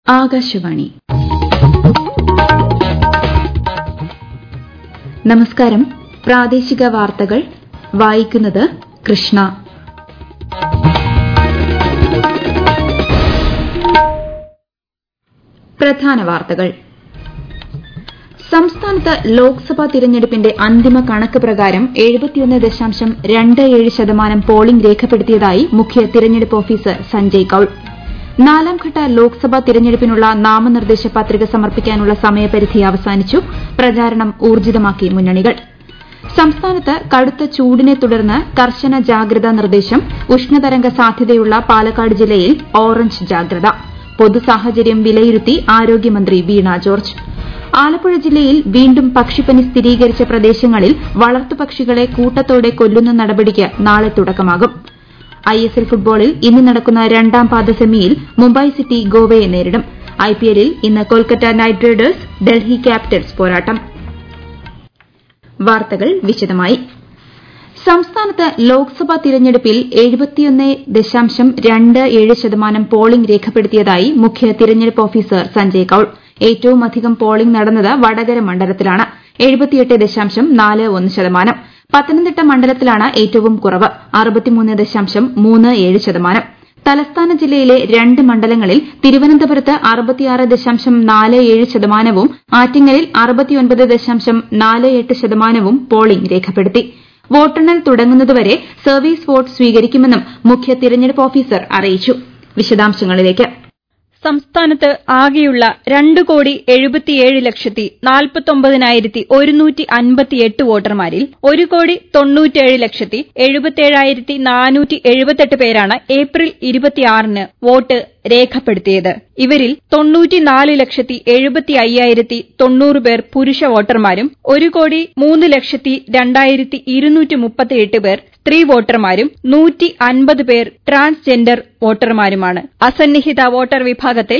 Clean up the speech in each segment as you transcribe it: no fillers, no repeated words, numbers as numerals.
ആകാശവാണി. നമസ്കാരം. പ്രാദേശിക വാർത്തകൾ വായിക്കുന്നത് കൃഷ്ണ. പ്രധാന വാർത്തകൾ. സംസ്ഥാനത്ത് ലോക്സഭാ തിരഞ്ഞെടുപ്പിന്റെ അന്തിമ കണക്ക് പ്രകാരം 71.27% പോളിംഗ് രേഖപ്പെടുത്തിയതായി മുഖ്യ തിരഞ്ഞെടുപ്പ് ഓഫീസർ സഞ്ജയ് കൌൾ. നാലാംഘട്ട ലോക്സഭാ തിരഞ്ഞെടുപ്പിനുള്ള നാമനിർദ്ദേശ പത്രിക സമർപ്പിക്കാനുള്ള സമയപരിധി അവസാനിച്ചു. പ്രചാരണം ഊർജിതമാക്കി മുന്നണികൾ. സംസ്ഥാനത്ത് കടുത്ത ചൂടിനെ തുടർന്ന് കർശന ജാഗ്രതാ നിർദ്ദേശം. ഉഷ്ണതരംഗ സാധ്യതയുള്ള പാലക്കാട് ജില്ലയിൽ ഓറഞ്ച് ജാഗ്രത. പൊതുസാഹചര്യം വിലയിരുത്തി ആരോഗ്യമന്ത്രി വീണ ജോർജ്. ആലപ്പുഴ ജില്ലയിൽ വീണ്ടും പക്ഷിപ്പനി സ്ഥിരീകരിച്ച പ്രദേശങ്ങളിൽ വളർത്തുപക്ഷികളെ കൂട്ടത്തോടെ കൊല്ലുന്ന നടപടിക്ക് നാളെ തുടക്കമാകും. ISL ഫുട്ബോളിൽ ഇന്ന് നടക്കുന്ന രണ്ടാം പാദ സെമിയിൽ മുംബൈ സിറ്റി ഗോവയെ നേരിടും. IPLൽ ഇന്ന് Kolkata night Riders Delhi Capitals പോരാട്ടം. വാർത്തകൾ വിശദമായി. സംസ്ഥാനത്ത് ലോക്സഭാ തിരഞ്ഞെടുപ്പിൽ 71.27% പോളിംഗ് രേഖപ്പെടുത്തിയതായി മുഖ്യ തിരഞ്ഞെടുപ്പ് ഓഫീസർ സഞ്ജയ് കൌൾ. ഏറ്റവുമധികം പോളിംഗ് നടന്നത് വടകര മണ്ഡലത്തിലാണ്. 78.41%. പത്തനംതിട്ട മണ്ഡലത്തിലാണ് ഏറ്റവും കുറവ്. 63.37%. തലസ്ഥാന ജില്ലയിലെ 2 മണ്ഡലങ്ങളിൽ തിരുവനന്തപുരത്ത് 66.47%വും ആറ്റിങ്ങലിൽ 69.48%വും പോളിംഗ് രേഖപ്പെടുത്തി. വോട്ടെണ്ണൽ തുടങ്ങുന്നതുവരെ സർവീസ് വോട്ട് സ്വീകരിക്കുമെന്നും മുഖ്യ തിരഞ്ഞെടുപ്പ് ഓഫീസർ അറിയിച്ചു. വിശദാംശങ്ങളിലേക്ക്. സംസ്ഥാനത്ത് ആകെയുള്ള 2,77,49,158 വോട്ടർമാരിൽ 1,97,77,478 പേരാണ് ഏപ്രിൽ 26-ന് വോട്ട് രേഖപ്പെടുത്തിയത്. ഇവരിൽ 94,75,090 പേർ പുരുഷ വോട്ടർമാരും 1,03,02,238 പേർ സ്ത്രീ വോട്ടർമാരും 150 പേർ ട്രാൻസ്ജെൻഡർ വോട്ടർമാരുമാണ്. അസന്നിഹിത വോട്ടർ വിഭാഗത്തിൽ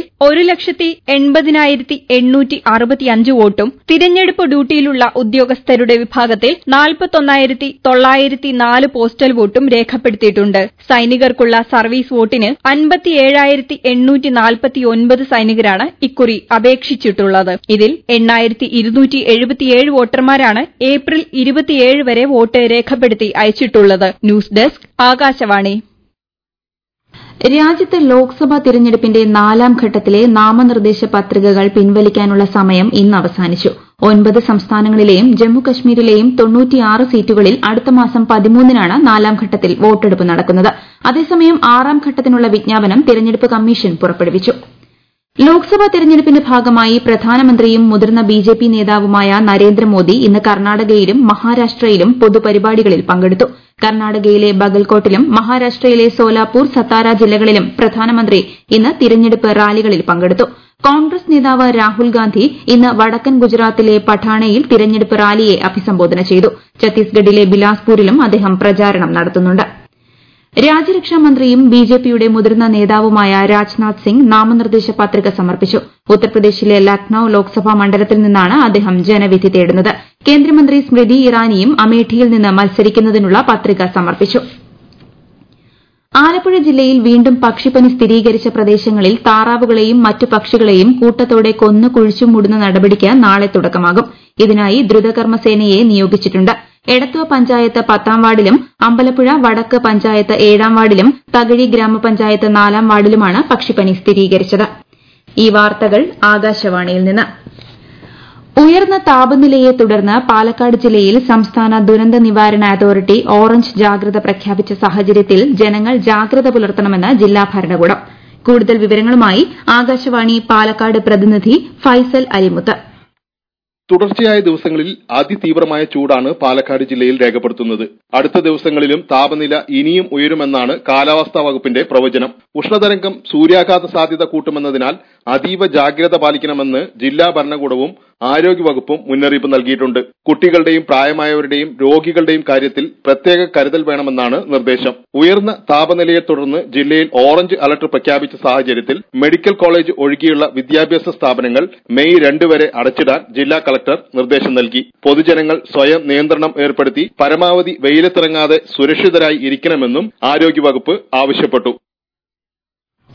1,80,865 വോട്ടും തിരഞ്ഞെടുപ്പ് ഡ്യൂട്ടിയിലുള്ള ഉദ്യോഗസ്ഥരുടെ വിഭാഗത്തിൽ 41,904 പോസ്റ്റൽ വോട്ടും രേഖപ്പെടുത്തിയിട്ടുണ്ട്. സൈനികർക്കുള്ള സർവീസ് വോട്ടിന് 57,849 സൈനികരാണ് ഇക്കുറി അപേക്ഷിച്ചിട്ടുള്ളത്. ഇതിൽ 8,277 വോട്ടർമാരാണ് ഏപ്രിൽ 27 വരെ വോട്ട് രേഖപ്പെടുത്തി അയച്ചിട്ടുള്ളത്. News desk Akashvani. രാജ്യത്ത് ലോക്സഭാ തിരഞ്ഞെടുപ്പിന്റെ 4ാം ഘട്ടത്തിലെ നാമനിർദ്ദേശ പത്രികകൾ പിൻവലിക്കാനുള്ള സമയം ഇന്ന് അവസാനിച്ചു. 9 സംസ്ഥാനങ്ങളിലെയും ജമ്മുകശ്മീരിലെയും 96 സീറ്റുകളിൽ അടുത്ത മാസം 13-നാണ് 4ാം ഘട്ടത്തിൽ വോട്ടെടുപ്പ് നടക്കുന്നത്. അതേസമയം 6ാം ഘട്ടത്തിനുള്ള വിജ്ഞാപനം തിരഞ്ഞെടുപ്പ് കമ്മീഷൻ പുറപ്പെടുവിച്ചു. ലോക്സഭാ തിരഞ്ഞെടുപ്പിന്റെ ഭാഗമായി പ്രധാനമന്ത്രിയും മുതിർന്ന BJP നേതാവുമായ നരേന്ദ്രമോദി ഇന്ന് കർണാടകയിലും മഹാരാഷ്ട്രയിലും പൊതുപരിപാടികളിൽ പങ്കെടുത്തു. കർണാടകയിലെ ബഗൽകോട്ടിലും മഹാരാഷ്ട്രയിലെ സോലാപൂർ, സത്താര ജില്ലകളിലും പ്രധാനമന്ത്രി ഇന്ന് തിരഞ്ഞെടുപ്പ് റാലികളിൽ പങ്കെടുത്തു. കോൺഗ്രസ് നേതാവ് രാഹുൽ ഗാന്ധി ഇന്ന് വടക്കൻ ഗുജറാത്തിലെ പഠാണയിൽ തിരഞ്ഞെടുപ്പ് റാലിയെ അഭിസംബോധന ചെയ്തു. ഛത്തീസ്ഗഡിലെ ബിലാസ്പൂരിലും അദ്ദേഹം പ്രചാരണം നടത്തുന്നുണ്ട്. രാജ്യരക്ഷാമന്ത്രിയും BJPയുടെ മുതിർന്ന നേതാവുമായ രാജ്നാഥ് സിംഗ് നാമനിർദ്ദേശ പത്രിക സമർപ്പിച്ചു. ഉത്തർപ്രദേശിലെ ലക്നൌ ലോക്സഭാ മണ്ഡലത്തിൽ നിന്നാണ് അദ്ദേഹം ജനവിധി തേടുന്നത്. കേന്ദ്രമന്ത്രി സ്മൃതി ഇറാനിയും അമേഠിയിൽ നിന്ന് മത്സരിക്കുന്നതിനുള്ള പത്രിക സമർപ്പിച്ചു. ആലപ്പുഴ ജില്ലയിൽ വീണ്ടും പക്ഷിപ്പനി സ്ഥിരീകരിച്ച പ്രദേശങ്ങളിൽ താറാവുകളെയും മറ്റു പക്ഷികളെയും കൂട്ടത്തോടെ കൊന്നു കുഴിച്ചുമൂടുന്ന നടപടിക്ക് നാളെ തുടക്കമാകും. ഇതിനായി ദ്രുതകർമ്മസേനയെ നിയോഗിച്ചിട്ടുണ്ട്. എടത്വ പഞ്ചായത്ത് 10ാം വാർഡിലും അമ്പലപ്പുഴ വടക്ക് പഞ്ചായത്ത് 7ാം വാർഡിലും തകഴി ഗ്രാമപഞ്ചായത്ത് 4ാം വാർഡിലുമാണ് പക്ഷിപ്പനി സ്ഥിരീകരിച്ചത്. ഈ വാർത്തകൾ ആകാശവാണിയിൽ നിന്ന്. ഉയർന്ന താപനിലയെ തുടർന്ന് പാലക്കാട് ജില്ലയിൽ സംസ്ഥാന ദുരന്ത നിവാരണ അതോറിറ്റി ഓറഞ്ച് ജാഗ്രത പ്രഖ്യാപിച്ച സാഹചര്യത്തിൽ ജനങ്ങൾ ജാഗ്രത പുലർത്തണമെന്ന് ജില്ലാ ഭരണകൂടം. കൂടുതൽ വിവരങ്ങളുമായി ആകാശവാണി പാലക്കാട് പ്രതിനിധി ഫൈസൽ അലിമുത്ത്. തുടർച്ചയായ ദിവസങ്ങളിൽ അതിതീവ്രമായ ചൂടാണ് പാലക്കാട് ജില്ലയിൽ രേഖപ്പെടുത്തുന്നത്. അടുത്ത ദിവസങ്ങളിലും താപനില ഇനിയും ഉയരുമെന്നാണ് കാലാവസ്ഥാ വകുപ്പിന്റെ പ്രവചനം. ഉഷ്ണതരംഗം സൂര്യാഘാത സാധ്യത കൂട്ടുമെന്നതിനാൽ അതീവ ജാഗ്രത പാലിക്കണമെന്ന് ജില്ലാ ഭരണകൂടവും ആരോഗ്യവകുപ്പും മുന്നറിയിപ്പ് നൽകിയിട്ടുണ്ട്. കുട്ടികളുടെയും പ്രായമായവരുടെയും രോഗികളുടെയും കാര്യത്തിൽ പ്രത്യേക കരുതൽ വേണമെന്നാണ് നിർദ്ദേശം. ഉയർന്ന താപനിലയെ തുടർന്ന് ജില്ലയിൽ ഓറഞ്ച് അലർട്ട് പ്രഖ്യാപിച്ച സാഹചര്യത്തിൽ മെഡിക്കൽ കോളേജ് ഒഴികെയുള്ള വിദ്യാഭ്യാസ സ്ഥാപനങ്ങൾ മെയ് 2 വരെ അടച്ചിടാൻ ജില്ലാ കളക്ടർ നിർദ്ദേശം നൽകി. പൊതുജനങ്ങൾ സ്വയം നിയന്ത്രണം ഏർപ്പെടുത്തി പരമാവധി വെയിലത്തിറങ്ങാതെ സുരക്ഷിതരായി ഇരിക്കണമെന്നും ആരോഗ്യവകുപ്പ് ആവശ്യപ്പെട്ടു.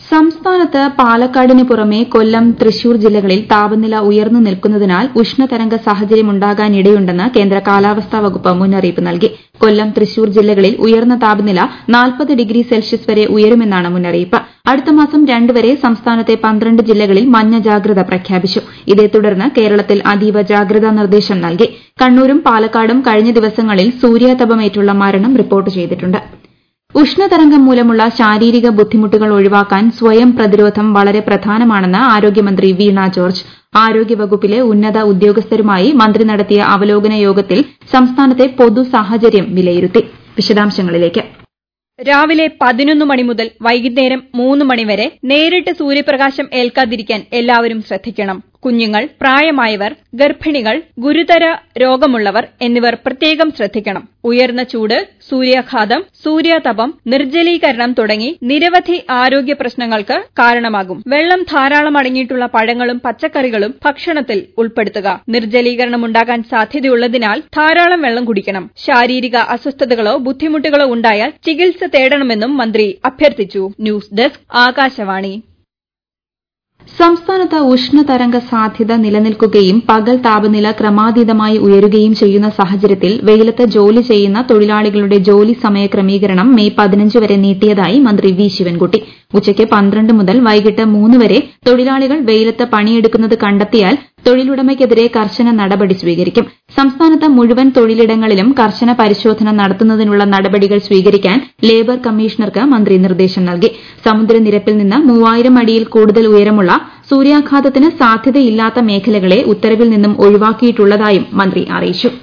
സംസ്ഥാനത്ത് പാലക്കാടിന് പുറമെ കൊല്ലം തൃശൂർ ജില്ലകളിൽ താപനില ഉയർന്നു നിൽക്കുന്നതിനാൽ ഉഷ്ണതരംഗ സാഹചര്യമുണ്ടാകാനിടയുണ്ടെന്ന് കേന്ദ്ര കാലാവസ്ഥാ വകുപ്പ് മുന്നറിയിപ്പ് നൽകി. കൊല്ലം തൃശൂർ ജില്ലകളിൽ ഉയർന്ന താപനില 40 ഡിഗ്രി സെൽഷ്യസ് വരെ ഉയരുമെന്നാണ് മുന്നറിയിപ്പ്. അടുത്ത മാസം 2 വരെ സംസ്ഥാനത്തെ 12 ജില്ലകളിൽ മഞ്ഞ ജാഗ്രത പ്രഖ്യാപിച്ചു. ഇതേ തുടർന്ന് കേരളത്തിൽ അതീവ ജാഗ്രതാ നിർദ്ദേശം നൽകി. കണ്ണൂരും പാലക്കാടും കഴിഞ്ഞ ദിവസങ്ങളിൽ സൂര്യാതപമേറ്റുള്ള മരണം റിപ്പോർട്ട് ചെയ്തിട്ടുണ്ട്. ഉഷ്ണതരംഗം മൂലമുള്ള ശാരീരിക ബുദ്ധിമുട്ടുകൾ ഒഴിവാക്കാൻ സ്വയം പ്രതിരോധം വളരെ പ്രധാനമാണെന്ന് ആരോഗ്യമന്ത്രി വീണ ജോർജ്. ആരോഗ്യവകുപ്പിലെ ഉന്നത ഉദ്യോഗസ്ഥരുമായി മന്ത്രി നടത്തിയ അവലോകന യോഗത്തിൽ സംസ്ഥാനത്തെ പൊതു സാഹചര്യം വിലയിരുത്തി. വിശദാംശങ്ങളിലേക്ക്. രാവിലെ 11 മണി മുതൽ വൈകുന്നേരം 3 മണി വരെ നേരിട്ട് സൂര്യപ്രകാശം ഏൽക്കാതിരിക്കാൻ എല്ലാവരും ശ്രദ്ധിക്കണം. കുഞ്ഞുങ്ങൾ, പ്രായമായവർ, ഗർഭിണികൾ, ഗുരുതര രോഗമുള്ളവർ എന്നിവർ പ്രത്യേകം ശ്രദ്ധിക്കണം. ഉയർന്ന ചൂട്, സൂര്യാഘാതം, സൂര്യാതപം, നിർജ്ജലീകരണം തുടങ്ങി നിരവധി ആരോഗ്യ പ്രശ്നങ്ങൾക്ക് കാരണമാകും. വെള്ളം ധാരാളം അടങ്ങിയിട്ടുള്ള പഴങ്ങളും പച്ചക്കറികളും ഭക്ഷണത്തിൽ ഉൾപ്പെടുത്തുക. നിർജ്ജലീകരണം ഉണ്ടാകാൻ സാധ്യതയുള്ളതിനാൽ ധാരാളം വെള്ളം കുടിക്കണം. ശാരീരിക അസ്വസ്ഥതകളോ ബുദ്ധിമുട്ടുകളോ ഉണ്ടായാൽ ചികിത്സ തേടണമെന്നും മന്ത്രി അഭ്യർത്ഥിച്ചു. News desk, Akashvani. സംസ്ഥാനത്ത് ഉഷ്ണതരംഗ സാധ്യത നിലനിൽക്കുകയും പകൽ താപനില ക്രമാതീതമായി ഉയരുകയും ചെയ്യുന്ന സാഹചര്യത്തിൽ വെയിലത്ത് ജോലി ചെയ്യുന്ന തൊഴിലാളികളുടെ ജോലി സമയ ക്രമീകരണം മെയ് 15 വരെ നീട്ടിയതായി മന്ത്രി വി ശിവൻകുട്ടി. ഉച്ചയ്ക്ക് 12 മുതൽ വൈകിട്ട് 3 വരെ തൊഴിലാളികൾ വെയിലത്ത് പണിയെടുക്കുന്നത് കണ്ടെത്തിയാൽ തൊഴിലുടമയ്ക്കെതിരെ കർശന നടപടി സ്വീകരിക്കും. സംസ്ഥാനത്ത് മുഴുവൻ തൊഴിലിടങ്ങളിലും കർശന പരിശോധന നടത്തുന്നതിനുള്ള നടപടികൾ സ്വീകരിക്കാൻ ലേബർ കമ്മീഷണർക്ക് മന്ത്രി നിർദ്ദേശം നൽകി. സമുദ്രനിരപ്പിൽ നിന്ന് 3000 അടിയിൽ കൂടുതൽ ഉയരമുള്ള സൂര്യാഘാതത്തിന് സാധ്യതയില്ലാത്ത മേഖലകളെ ഉത്തരവിൽ നിന്നും ഒഴിവാക്കിയിട്ടുള്ളതായും മന്ത്രി അറിയിച്ചു.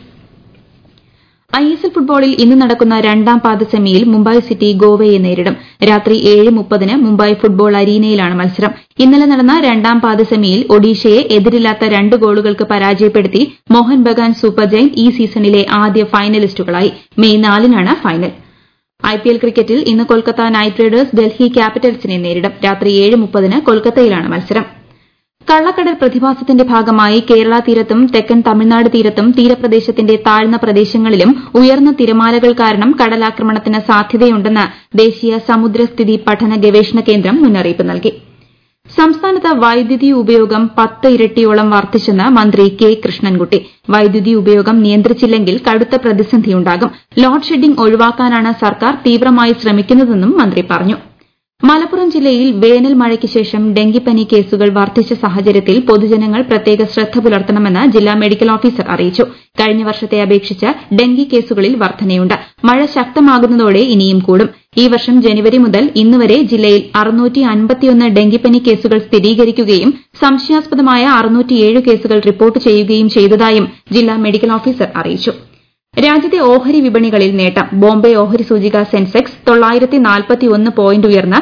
ISL ഫുട്ബോളിൽ ഇന്ന് നടക്കുന്ന രണ്ടാം പാദ സെമിയിൽ മുംബൈ സിറ്റി ഗോവയെ നേരിടും. രാത്രി 7:30 മുംബൈ ഫുട്ബോൾ അരീനയിലാണ് മത്സരം. ഇന്നലെ നടന്ന രണ്ടാം പാദ സെമിയിൽ ഒഡീഷയെ എതിരില്ലാത്ത 2 ഗോളുകൾക്ക് പരാജയപ്പെടുത്തി മോഹൻ ബഗാൻ സൂപ്പർ ജയന്റ് ഈ സീസണിലെ ആദ്യ ഫൈനലിസ്റ്റുകളായി. മെയ് 4-നാണ് ഫൈനൽ. IPL ക്രിക്കറ്റിൽ ഇന്ന് കൊൽക്കത്ത നൈറ്റ് റൈഡേഴ്സ് ഡൽഹി ക്യാപിറ്റൽസിനെ നേരിടും. രാത്രി 7:30 കൊൽക്കത്തയിലാണ് മത്സരം. കള്ളക്കടൽ പ്രതിഭാസത്തിന്റെ ഭാഗമായി കേരള തീരത്തും തെക്കൻ തമിഴ്നാട് തീരത്തും തീരപ്രദേശത്തിന്റെ താഴ്ന്ന പ്രദേശങ്ങളിലും ഉയർന്ന തിരമാലകൾ കാരണം കടലാക്രമണത്തിന് സാധ്യതയുണ്ടെന്ന് ദേശീയ സമുദ്രസ്ഥിതി പഠന ഗവേഷണ കേന്ദ്രം മുന്നറിയിപ്പ് നൽകി. സംസ്ഥാനത്ത് വൈദ്യുതി ഉപയോഗം 10 ഇരട്ടിയോളം വർദ്ധിച്ചെന്ന് മന്ത്രി കെ കൃഷ്ണൻകുട്ടി. വൈദ്യുതി ഉപയോഗം നിയന്ത്രിച്ചില്ലെങ്കിൽ കടുത്ത പ്രതിസന്ധിയുണ്ടാകും. ലോഡ് ഷെഡിംഗ് ഒഴിവാക്കാനാണ് സർക്കാർ തീവ്രമായി ശ്രമിക്കുന്നതെന്നും മന്ത്രി പറഞ്ഞു. മലപ്പുറം ജില്ലയിൽ വേനൽ മഴയ്ക്ക് ശേഷം ഡെങ്കിപ്പനി കേസുകൾ വർദ്ധിച്ച സാഹചര്യത്തിൽ പൊതുജനങ്ങൾ പ്രത്യേക ശ്രദ്ധ പുലർത്തണമെന്ന് ജില്ലാ മെഡിക്കൽ ഓഫീസർ അറിയിച്ചു. കഴിഞ്ഞ വർഷത്തെ അപേക്ഷിച്ച് ഡെങ്കി കേസുകളിൽ വർധനയുണ്ട്. മഴ ശക്തമാകുന്നതോടെ ഇനിയും കൂടും. ഈ വർഷം ജനുവരി മുതൽ ഇന്നുവരെ ജില്ലയിൽ 651 ഡെങ്കിപ്പനി കേസുകൾ സ്ഥിരീകരിക്കുകയും സംശയാസ്പദമായ 607 കേസുകൾ റിപ്പോർട്ട് ചെയ്യുകയും ചെയ്തതായും ജില്ലാ മെഡിക്കൽ ഓഫീസർ അറിയിച്ചു. രാജ്യത്തെ ഓഹരി വിപണികളിൽ നേട്ടം. ബോംബെ ഓഹരി സൂചിക സെൻസെക്സ് 941 പോയിന്റ് ഉയർന്ന്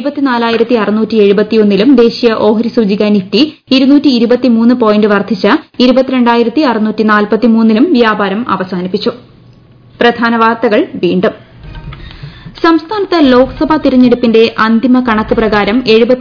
74,671-ലും ദേശീയ ഓഹരി സൂചിക നിഫ്റ്റി 223 പോയിന്റ് വർദ്ധിച്ച് 22,643-ലും വ്യാപാരം അവസാനിപ്പിച്ചു. പ്രധാന വാർത്തകൾ വീണ്ടും. സംസ്ഥാനത്ത് ലോക്സഭാ തിരഞ്ഞെടുപ്പിന്റെ അന്തിമ കണക്ക് പ്രകാരം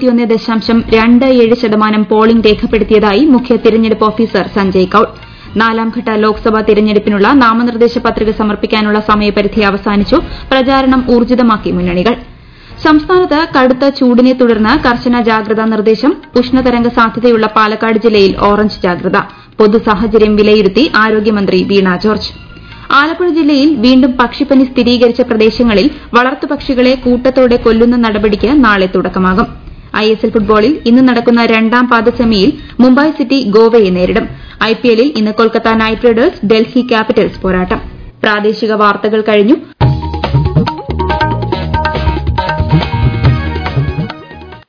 71.27% പോളിംഗ് രേഖപ്പെടുത്തിയതായി മുഖ്യ തിരഞ്ഞെടുപ്പ് ഓഫീസർ സഞ്ജയ് കൌൾ. 4ാംഘട്ട ലോക്സഭാ തിരഞ്ഞെടുപ്പിനുള്ള നാമനിർദ്ദേശ പത്രിക സമർപ്പിക്കാനുള്ള സമയപരിധി അവസാനിച്ചു. പ്രചാരണം ഊർജിതമാക്കി മുന്നണികൾ. സംസ്ഥാനത്ത് കടുത്ത ചൂടിനെ തുടർന്ന് കർശന ജാഗ്രതാ നിർദ്ദേശം. ഉഷ്ണതരംഗ സാധ്യതയുള്ള പാലക്കാട് ജില്ലയിൽ ഓറഞ്ച് ജാഗ്രത. പൊതു സാഹചര്യം വിലയിരുത്തി ആരോഗ്യമന്ത്രി വീണ ജോർജ്. ആലപ്പുഴ ജില്ലയിൽ വീണ്ടും പക്ഷിപ്പനി സ്ഥിരീകരിച്ച പ്രദേശങ്ങളിൽ വളർത്തുപക്ഷികളെ കൂട്ടത്തോടെ കൊല്ലുന്ന നടപടിക്ക് നാളെ തുടക്കമാകും. ISL ഫുട്ബോളിൽ ഇന്ന് നടക്കുന്ന രണ്ടാം പാദ സെമിയിൽ മുംബൈ സിറ്റി ഗോവയെ നേരിടും. IPLൽ ഇന്ന് Kolkata night Riders Delhi Capitals പോരാട്ടം. പ്രാദേശിക വാർത്തകൾ കഴിഞ്ഞു.